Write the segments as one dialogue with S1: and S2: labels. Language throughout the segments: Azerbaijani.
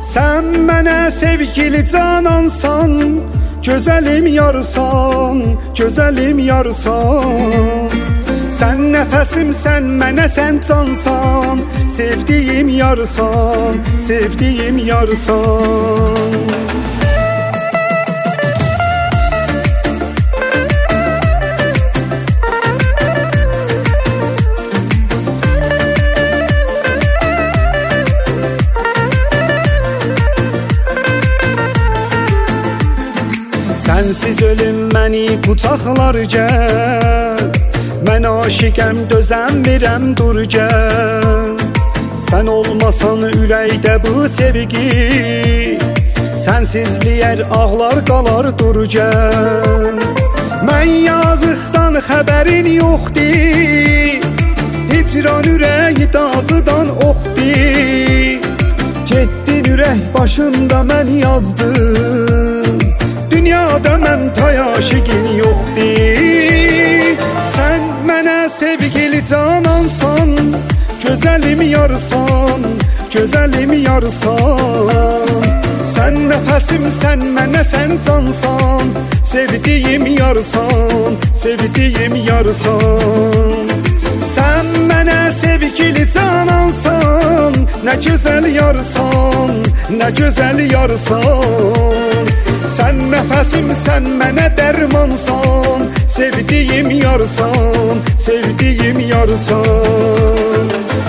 S1: Sən mənə sevgili canansan, gözəlim yarsan, gözəlim yarsan. Sən nəfəsim, sən mənə sən cansan, sevdiyim yarsan, sevdiyim yarsan. Sənsiz ölüm məni qucaqlar gəl, mən aşiqəm dözəmirəm dur gəl. Sən olmasan ürəkdə bu sevgi, sənsizliyər ağlar qalar dur gəl. Mən yazıqdan xəbərin yoxdur, hicran ürəyi dağıdan oxdur. Getdin ürək başında mən yazdım, dünyada mən tayaşiqin yoxdur. Sən mənə sevgili canansan, gözəlim yarsan, gözəlim yarsan. Sən nəfəsim, sən mənə sən cansan, sevdiyim yarsan, sevdiyim yarsan. Sən mənə sevgili canansan, nə gözəl yarsan, nə gözəl yarsan. Sən nəfəsim, sən mənə dərmansan, sevdiyim yarsan, sevdiyim yarsan.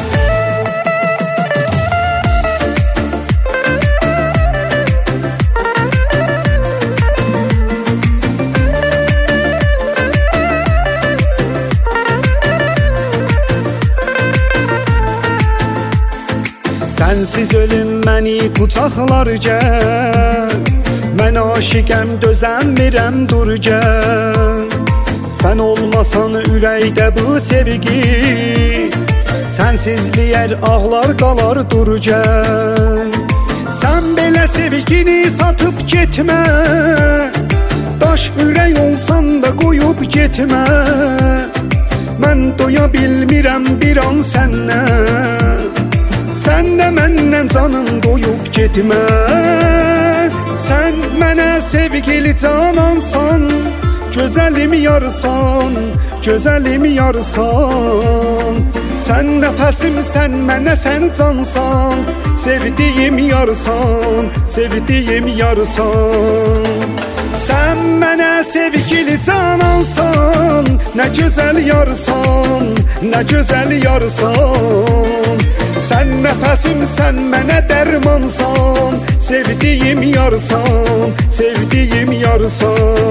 S1: Sənsiz ölüm məni qucaqlar gəl, mən aşiqəm dözəmirəm dur gəl. Sən olmasan ürəkdə bu sevgi, sənsizliyər ağlar qalar dur gəl. Sən belə sevgini satıb getmə, daş ürək olsan da qoyub getmə. Mən doya bilmirəm bir an səndən, sən də məndən canım qoyub getmə. Sən mənə sevgili canansan, gözəlim yarsan, gözəlim yarsan. Sən nəfəsim, sən mənə sən cansan, sevdiyim yarsan, sevdiyim yarsan. Sən mənə sevgili canansan, nə gözəl yarsan, nə gözəl yarsan. Sən nəfəsim, sən mənə dərmansan, sevdiyim yarsan, sevdiyim yarsan.